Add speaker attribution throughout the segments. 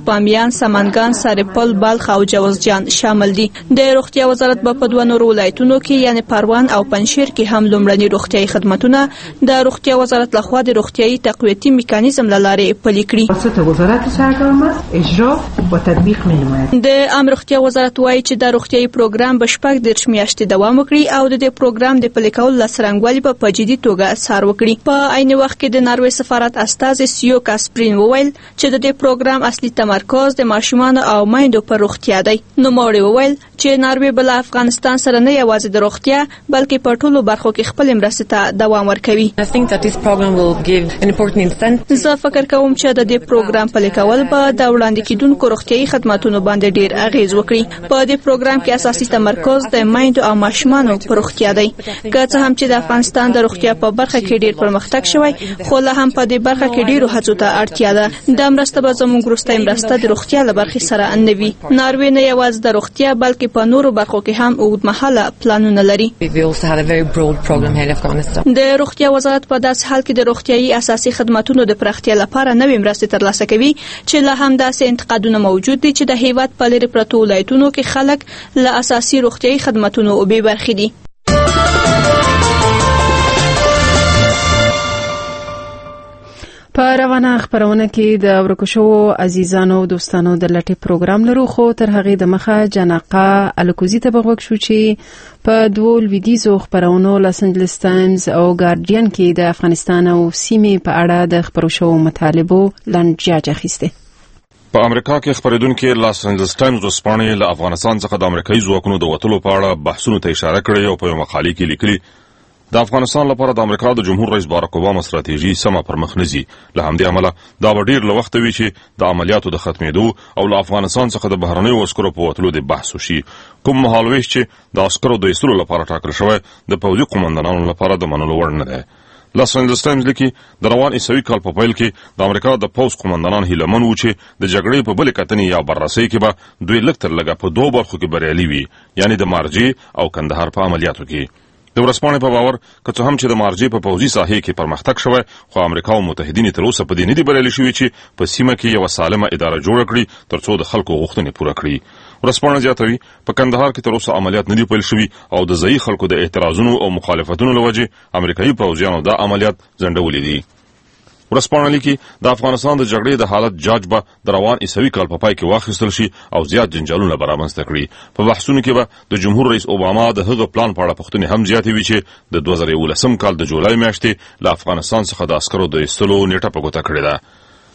Speaker 1: بامیان، سمنګان، سرپل، بلخ او جوزجان شامل دي. د روغتیا وزارت په دوه نورو ولایتونو کې یعنی پروان او پنځشیر کې هم لومړني روغتیايي خدماتونه د روغتیا وزارت لخوا د روغتیايي تقویتي میکانیزم لاره پلي کړي.
Speaker 2: وزارت سرکار اجرا و تطبیق می‌نماید.
Speaker 1: د عام روغتیا وزارت وایي چې د روغتیايي پروګرام به شپږ دیرش میاشتې دوام وکړي او د دې پروګرام د پلي کولو لسرنګوالي په جدي توګه څار وکړي. په عین وخت کې د ناروې سفارت استازي سیو کاسپرین وویل چې د دې پروګرام اصلي تمرکز د ماشومان او میندو پر روغتیا دی. نو موري وویل چې ناروې بل افغانستان سره نه یوازې د روغتیا بلکې په ټولو برخو کې خپل مرستې ته دوام ورکوي. زه فکر کوم چې د دې پروګرام پلي کول به د وړاندې کیدونکو روغتیايي خدماتونو باندې ډیر اغیز وکړي. په دې پروګرام کې اساسي تمرکز د میندو او ماشومانو پر روغتیا دی. که څه هم چې د افغانستان د روغتیا په برخه کې ډیر پرمختګ شوی، خو لا هم په دې برخه کې ډیرو هڅو ته اړتیا ده. د مرسته به زموږ وروستۍ مرسته د روغتیا له برخې سره نه وي. ناروې نه یوازې د روغتیا بلکې په نورو برخو کې هم اوږدمهاله پلانونه لري. د روغتیا وزارت په داسې حال کې د روغتیايي اساسي خدماتونو د پراختیا لپاره نوې مرستې ترلاسه کوي چې لا هم داسې انتقادونه موجود دي چې د هیواد په لرې پرتو ولایتونو کې خلک له اساسي روغتیايي خدماتونو بې برخې دي.
Speaker 3: په روانه خبرونه کې د ورکو شوو عزیزانو او دوستانو د لټي پروګرام لرو، خو تر هغې د مخه جناقه الکوزي ته بغوږ شو چې په دوه لویدیځو خبرونو لاس انجلس تایمز او ګارډین کې د افغانستان او سیمې په اړه د خبرو شوو مطالبو لنډیاج اخیسته.
Speaker 4: په امریکا کې خبرېدونکو لاس انجلس تایمز ورځپاڼې له افغانستان څخه د امریکایي ځواکونو د وټلو په اړه بحثونو ته اشاره کړې او په یو مقالې کې لیکلي د افغانستان لپاره د امریکا د جمهور رئیس باراک اوباما ستراتیژي سمه پر مخ نه ځي. له همدې امله دا به ډیر له وخته وي چې د عملیاتو د ختمېدو او له افغانستان څخه د بهرنیو عسکرو په وتلو د بحث وشي. کوم مهالویش چې د عسکرو د ایستلو لپاره ټاکل شوی د پوځي قومندانانو لپاره د منلو وړ نه دی. لاس انجلس تایمز لیکي د روان عیسوي کال په پیل کې د امریکا د پوځ قومندانان هیلهمن وو چې د جګړې په بلې کتنې یا بررسۍ کې به دوی لږ تر لږه په دوه برخو کې بریالي وي، یعنی د مارجې او کندهار په عملیاتو کې. د ورځپاڼې په باور که څه هم چې د مارجې په پوځي ساحې کې پرمختګ شوی، خو امریکا او متحدین تر اوسه په دې نه دي بریالي شوي چې په سیمه کې یوه سالمه اداره جوړه کړي ترڅو د خلکو غوښتنې پوره کړي. ورځپاڼه زیاتوي په کندهار کې تر اوسه عملیات نه دي پیل شوي او د ځایي خلکو د اعتراضونو او مخالفتونو له وجې امریکایي پوځیانو دا عملیات ځنډولي دي. ورځپاڼه لیکي د افغانستان د جګړې د حالت جاج به د روان عیسوي کال په پای کې واخیستل شي او زیات جنجالونه به رامنځته کړي. په بحثونو کې به د جمهور رئیس اوباما د هغه پلان په اړه پوښتنې هم زیاتې وي چې د 2011 کال د جولای میاشتې له افغانستان څخه د عسکرو د ایستلو نیټه په ګوته کړې ده.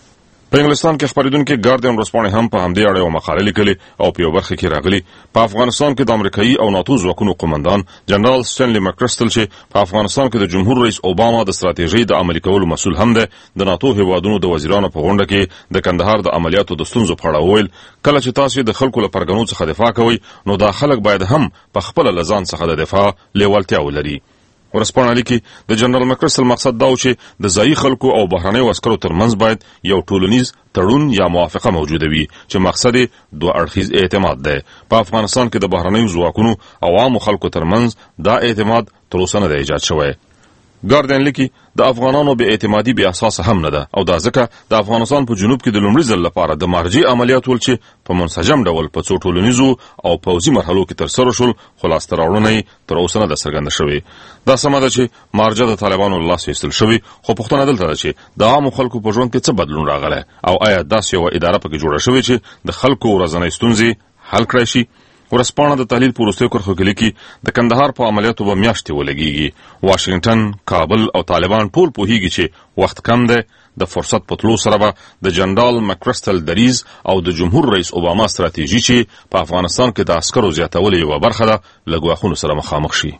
Speaker 4: په انګلستان کې خبرېدونکو ګارډین ورځپاڼې هم په همدې اړه یوه مقاله لیکلې او په یو برخه کې راغلي په افغانستان کې د امریکایي او ناتو ځواکونو قومندان جنرال سټینلی مکرسټل چې په افغانستان کې د جمهور رئیس اوباما د ستراتیژۍ د عملي کولو مسؤل هم دی، د ناتو هیوادونو د وزیرانو په غونډه کې د کندهار د عملیاتو د ستونزو په اړه وویل کله چې تاسو د خلکو له پرګنو څخه دفاع کوئ نو دا خلک باید هم په خپله له ځان څخه د دفاع لیوالتیا ولري. ورځپاڼه لیکي د جنرال مکرسل مقصد دا و چې د ځایي خلکو او بهرنیو عسکرو ترمنځ باید یو ټولنیز تړون یا موافقه موجوده وي چې مقصد یې دوه اړخیز اعتماد دی. په افغانستان کې د بهرنیو ځواکونو او عامو خلکو ترمنځ دا اعتماد تر اوسه نه دی ایجاد شوی. ګارډین لیکي د افغانانو بې اعتمادي بې اساسه هم نه ده او دا ځکه د افغانستان په جنوب کې د لومړي ځل لپاره د مارجې عملیات ول چې په منسجم ډول په څو ټولنیزو او پوځي مرحلو کې ترسره شول، خو لاسته راوړنه یې تر اوسه نه ده څرګنده شوې. دا سمه ده چې مارجه د طالبانو له لاسه ایستل شوې، خو پوښتنه دلته ده چې د عامو خلکو په ژوند کې څه بدلون راغلی او آیا داسې یوه اداره پکې جوړه شوې چې د خلکو ورځنۍ ستونزې حل کړی شي. ورځپاڼه د تحلیل په وروستیو کرښو کې لیکي د کندهار په عملیاتو به میاشتې ولګېږي. واشنګټن، کابل او طالبان ټول پوهیږي چې وخت کم دی. د فرصت په تلو سره به د جنرال مکرسټل دریز او د جمهور رئیس اوباما ستراتیژي چې په افغانستان کې د عسکرو زیاتولو یوه برخه ده له ګواښونو سره مخامخ شي.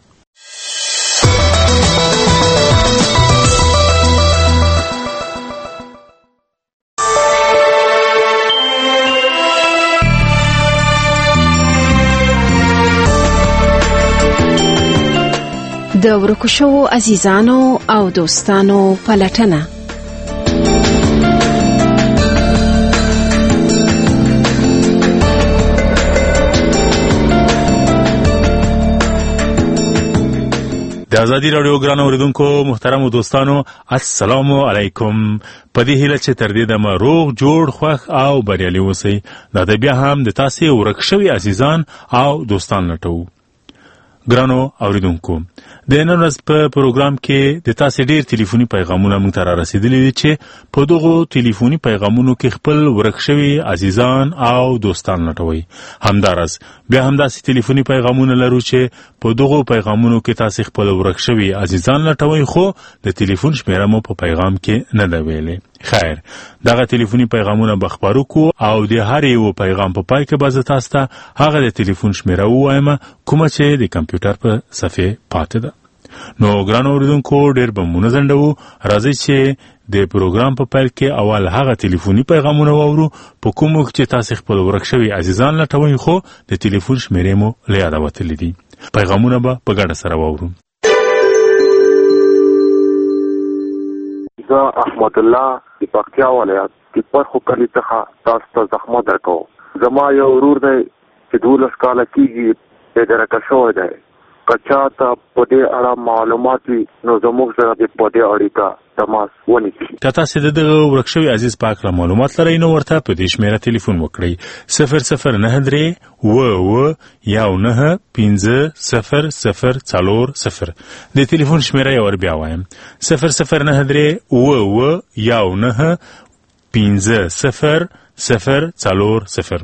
Speaker 3: د ورکو شوو عزیزانو او دوستانو پلټنه.
Speaker 5: د ازادي رادیو ګران اوریدونکو محترم دوستانو السلام علیکم. په دې هیله چې تر دې دمه روغ جوړ خوښ او بریالي اوسئ. دا د بیا هم د تاسې ورک شوي عزیزان او دوستان لټوو. ګرانو اوریدونکو د نن ورځ په پروګرام کې د تاسې ډیر ټلیفوني پیغامونه موږ ته را رسیدلي دي چې په دغو ټلیفوني پیغامونو کې خپل ورک شوي عزیزان او دوستان لټوئ. همداراز بیا هم داسې ټلیفوني پیغامونه لرو چې په دغو پیغامونو کې تاسې خپل ورک شوي عزیزان لټوئ خو د ټلیفون شمیره مو په پیغام کې نه ده ویلې. خیر دغه ټلیفوني پیغامونه به خپرو کو او د هر یو پیغام په پای کې به زه تاسو ته هغه د ټلیفون شمیره ووایم کومه چې د کمپیوټر په صفحې پاتې ده. نو ګرانو اوریدونکو ډېر به مو نه ځنډوو. راځئ چې د پروګرام په پیل کې اول هغه ټلیفوني پیغامونه واورو په کومو چې تاسې خپل ورک شوي عزیزان لټوئ خو د ټلیفون شمیرې مو له یاده وتلي دي. پیغامونه به په ګډه سره واورو.
Speaker 6: زه احمد الله د پکتیا ولایت د پرخو کلي څخه تاسو ته زحمت درکوم. زما یو ورور دی چې 12 کاله کېږي د درکه شوی دی. که چاته په دې اړه معلومات وي نو زموږ سره د په دې اړیکه تماس ونیسي.
Speaker 5: که تاسې د دغه ورک شوي عزیز په هکله معلومات لرئ نو ورته په دې شمیره ټلیفون وکړئ 0093 د ټلیفون شمیره یې ور بیا وایم 0093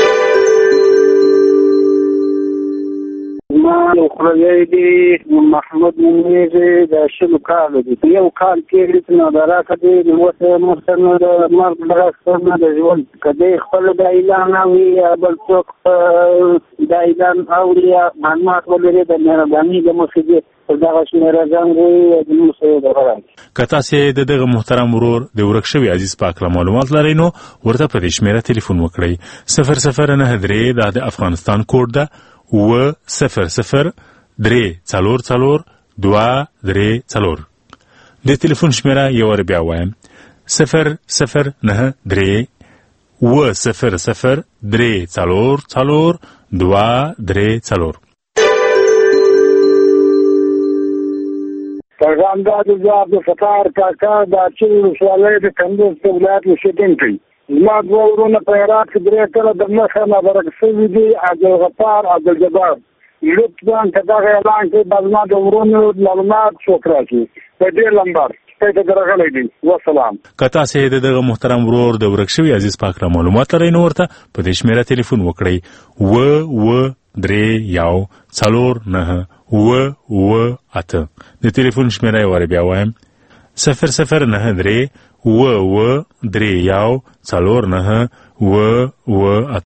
Speaker 7: ما یو خلوی دی محمد نومیږي د شلو کال دی یو کال کې نو دراکه دی وته مرسنه د مرګ برسنه د ژوند کدی خپل د اعلان او بل څوک د اعلان اوریا معلومات ولري د مهرباني د مسجد دغه شمیره ځانګړي د مسجد راغلی.
Speaker 5: که تاسې د دغه محترم ورور د ورک شوي عزیز په هکله معلومات لرئ نو ورته په دې شمیره ټلیفون وکړئ 0093 دا د افغانستان کوډ ده 0034 234 د ټلیفون شمیره یو ور بیا وایم 0093 234
Speaker 7: پیغام دا د عبدالفتار کاکا د اچل ولسوالۍ د کندوز ولایت اوسېدونکی. زما دوه ورونه په هرات کې 3 کاله د مخه نابرک شوي دي عبدالغفار عبدالجبار. لطفا که دغه اعلان کې به زما د ورونو معلومات څوک راکړي په دې نمبر ته درغلی دي. والسلام.
Speaker 5: که تاسې د دغه محترم ورور د ورک شوي عزیز په هکله معلومات لرئ نو ورته په دې شمیره ټلیفون وکړئ 0093 د ټلیفون شمیره یې ور بیا وایم 0093 234